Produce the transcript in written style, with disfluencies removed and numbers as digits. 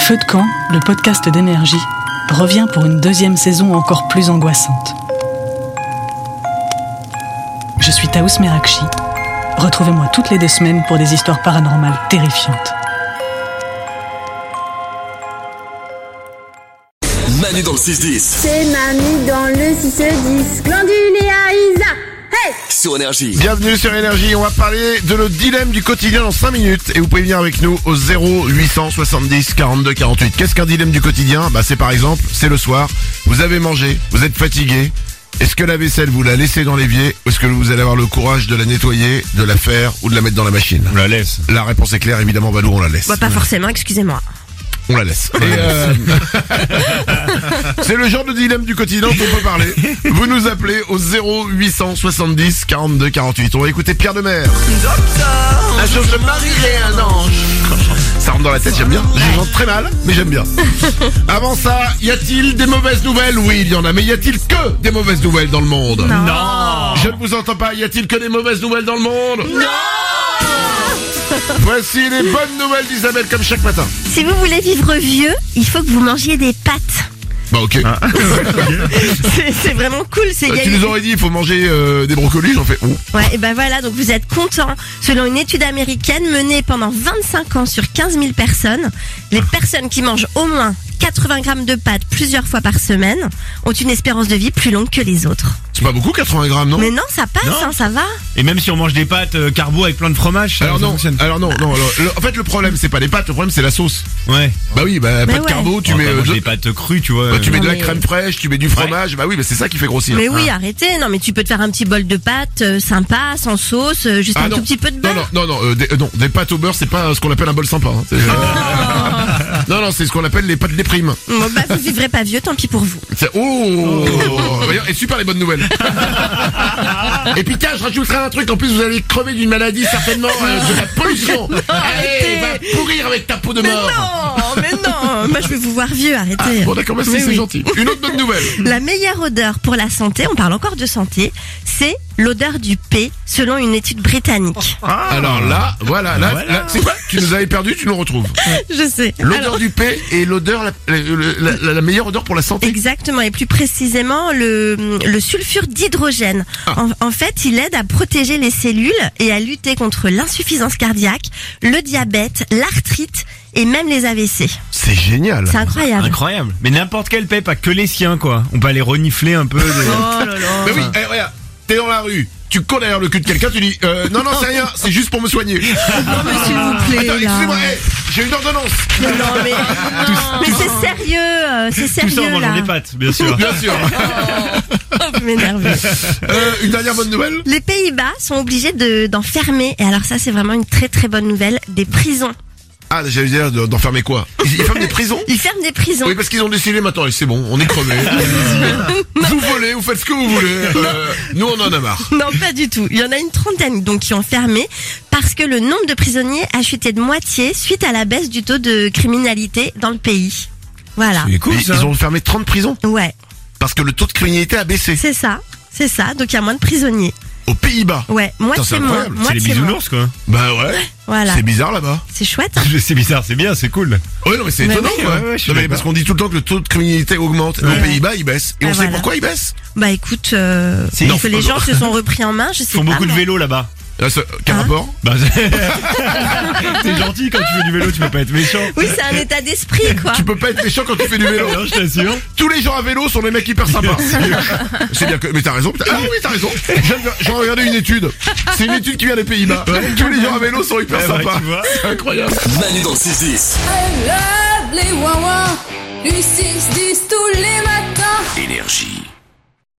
Feu de camp, le podcast d'énergie, revient pour une deuxième saison encore plus angoissante. Je suis Taous Merakchi. Retrouvez-moi toutes les 2 semaines pour des histoires paranormales terrifiantes. Manu dans le 6-10. C'est Manu dans le 6-10. Glandule et Aïsa. Hey! Sur Énergie. Bienvenue sur Énergie, on va parler de nos dilemmes du quotidien dans 5 minutes et vous pouvez venir avec nous au 0870 42 48. Qu'est-ce qu'un dilemme du quotidien ? C'est par exemple, c'est le soir, vous avez mangé, vous êtes fatigué. Est-ce que la vaisselle vous la laissez dans l'évier ou est-ce que vous allez avoir le courage de la nettoyer, de la faire ou de la mettre dans la machine ? On la laisse. La réponse est claire, évidemment Valou, on la laisse. Pas forcément, excusez-moi. On la laisse. C'est le genre de dilemme du quotidien dont on peut parler. Vous nous appelez au 0870 42 48. On va écouter Pierre Demer. Un jour je marierai un ange. Ça rentre dans la tête, j'aime bien. Je chante très mal, mais j'aime bien. Avant ça, y a-t-il des mauvaises nouvelles ? Oui, il y en a, mais y a-t-il que des mauvaises nouvelles dans le monde ? Non. Je ne vous entends pas, y a-t-il que des mauvaises nouvelles dans le monde ? Non. Voici les bonnes nouvelles d'Isabelle comme chaque matin. Si vous voulez vivre vieux, il faut que vous mangiez des pâtes. Bah ok. C'est vraiment cool. Tu nous aurais dit il faut manger des brocolis, j'en fais Ouais, et ben voilà, donc vous êtes contents. Selon une étude américaine menée pendant 25 ans sur 15 000 personnes, les personnes qui mangent au moins 80 grammes de pâtes plusieurs fois par semaine ont une espérance de vie plus longue que les autres. C'est pas beaucoup 80 grammes, non ? Mais non, ça passe, Non. Ça va. Et même si on mange des pâtes carbo avec plein de fromage, ça fonctionne. Alors non. En fait, le problème c'est pas les pâtes, le problème c'est la sauce. Ouais. Bah oui, Mais pâtes ouais. carbo, tu On mets va manger de- des pâtes crues, tu vois. tu mets de la mais- crème fraîche, tu mets du fromage. Bah oui, c'est ça qui fait grossir. Mais oui, arrêtez. Non, mais tu peux te faire un petit bol de pâtes sympa, sans sauce, juste un tout petit peu de beurre. Non, des pâtes au beurre, c'est pas ce qu'on appelle un bol sympa. Hein. Non, c'est ce qu'on appelle les pâtes des primes. Bon, bah, vous vivrez pas vieux, tant pis pour vous. Et super les bonnes nouvelles. Et puis tiens, je rajouterai un truc. En plus, vous allez crever d'une maladie certainement, de la pollution. Allez, va pourrir avec ta peau de mort. Mais non, moi je veux vous voir vieux, arrêtez. Bon d'accord, merci, Mais c'est oui. gentil. Une autre bonne nouvelle. La meilleure odeur pour la santé, on parle encore de santé, c'est l'odeur du P, selon une étude britannique. Alors là, voilà. C'est quoi ? Tu nous avais perdu, tu nous retrouves. Je sais. L'odeur Alors, du P et l'odeur, la meilleure odeur pour la santé. exactement, et plus précisément le sulfure d'hydrogène. En fait, il aide à protéger les cellules et à lutter contre l'insuffisance cardiaque, le diabète, l'arthrite et même les AVC. C'est génial. C'est incroyable. Incroyable. Mais n'importe quel paix, pas que les siens, quoi. On peut aller renifler un peu. Oh là là. Mais oui, regarde, t'es dans la rue, tu cours derrière le cul de quelqu'un, tu dis non, c'est rien, c'est juste pour me soigner. Non mais s'il vous plaît. Attends, là. excusez-moi, j'ai une ordonnance. Non mais, mais c'est sérieux, Tout ça en sérieux mangeant là. des pâtes, bien sûr. Bien sûr. Vous m'énervez. Une dernière bonne nouvelle. Les Pays-Bas sont obligés d'en fermer, et alors ça c'est vraiment une très très bonne nouvelle, des prisons. Ah, j'allais dire d'enfermer quoi ? Ils ferment des prisons ? Ils ferment des prisons. Oui, parce qu'ils ont décidé maintenant, c'est bon, on est crevés. Vous volez, vous faites ce que vous voulez. Nous, on en a marre. Non, pas du tout. Il y en a une trentaine donc qui ont fermé parce que le nombre de prisonniers a chuté de moitié suite à la baisse du taux de criminalité dans le pays. Voilà. C'est cool, ça. Ils ont fermé 30 prisons Ouais, parce que le taux de criminalité a baissé. c'est ça. C'est ça. Donc il y a moins de prisonniers. Aux Pays-Bas. Ouais, c'est moitié moins. incroyable. C'est les Moitié moins. bisounours, quoi. Bah ouais. Voilà. C'est bizarre là-bas. C'est chouette. C'est bizarre, c'est bien, c'est cool. Ouais, non, mais c'est Mais étonnant, oui. quoi. Ouais, je suis Non, mais d'accord. parce qu'on dit tout le temps que le taux de criminalité augmente. Ouais. Aux Pays-Bas, il baisse. Et on sait voilà. pourquoi il baisse. Bah écoute, C'est- parce que les gens se sont repris en main. Je sais Ils font pas. beaucoup de moi. vélo là-bas. Quel Hein rapport ? Bah, t'es gentil quand tu fais du vélo, tu peux pas être méchant. Oui, c'est un état d'esprit quoi. Tu peux pas être méchant quand tu fais du vélo. Non, je t'assure. Tous les gens à vélo sont des mecs hyper sympas. C'est bien que, mais t'as raison. Ah oui, t'as raison. J'ai regardé une étude. C'est une étude qui vient des Pays-Bas. Tous les gens à vélo sont hyper Ouais, bah, sympas. tu vois. C'est incroyable. Manu dans le 6-10. I love les wawa. Du 6-10 tous les matins. Énergie.